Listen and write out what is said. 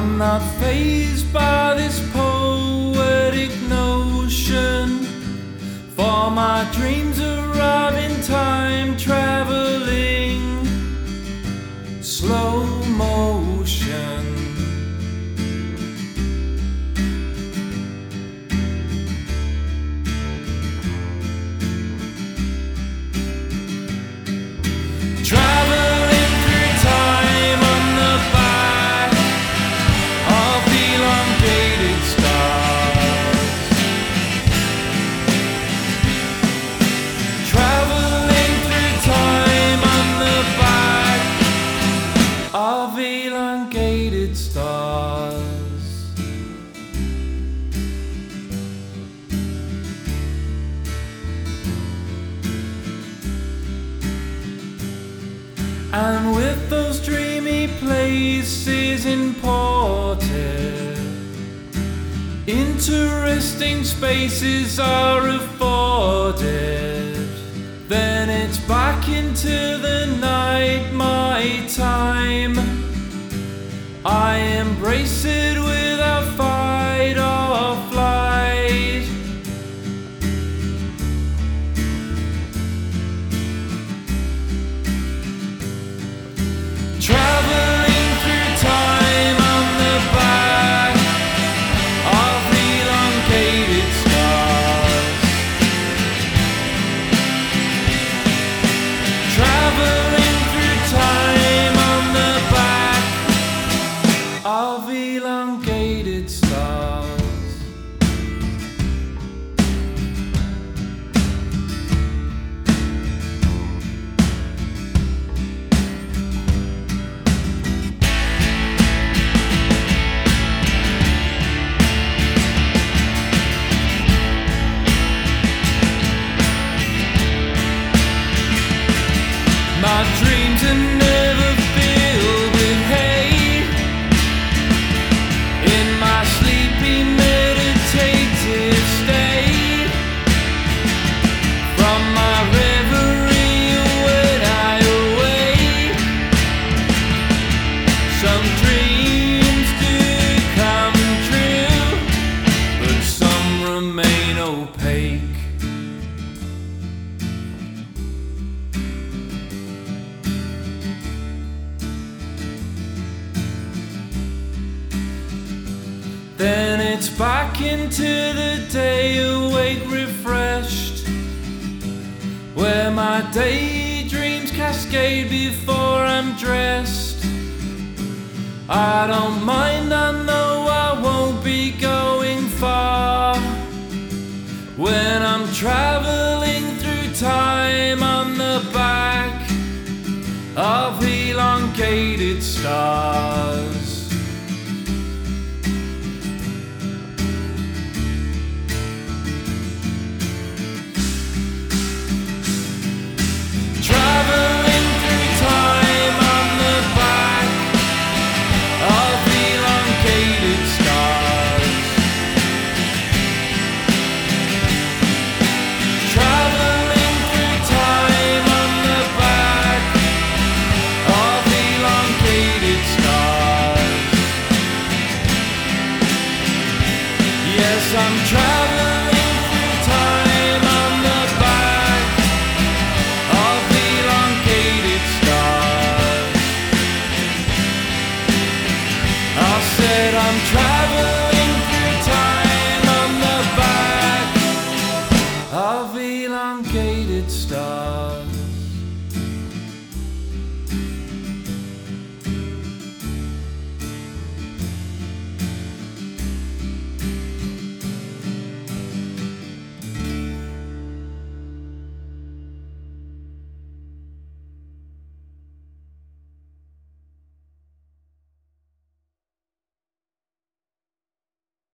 I'm not fazed by this poetic notion, for my dreams arrive in time traveling slow motion. Traveling through time on the back of elongated stars. Traveling through time on the back of elongated stars. And with those dreamy places imported, interesting spaces are afforded. Then it's back into the night, my time. I embrace it without fight or flight. Traveling through time on the back of elongated stars. Traveling through time on the back of elongated stars. My dreams are never filled with hate. In my sleepy meditative state, from my reverie when I awake, some dreams do come true, but some remain opaque. Then it's back into the day, awake, refreshed, where my daydreams cascade before I'm dressed. I don't mind, I know I won't be going far when I'm traveling through time on the back of elongated stars.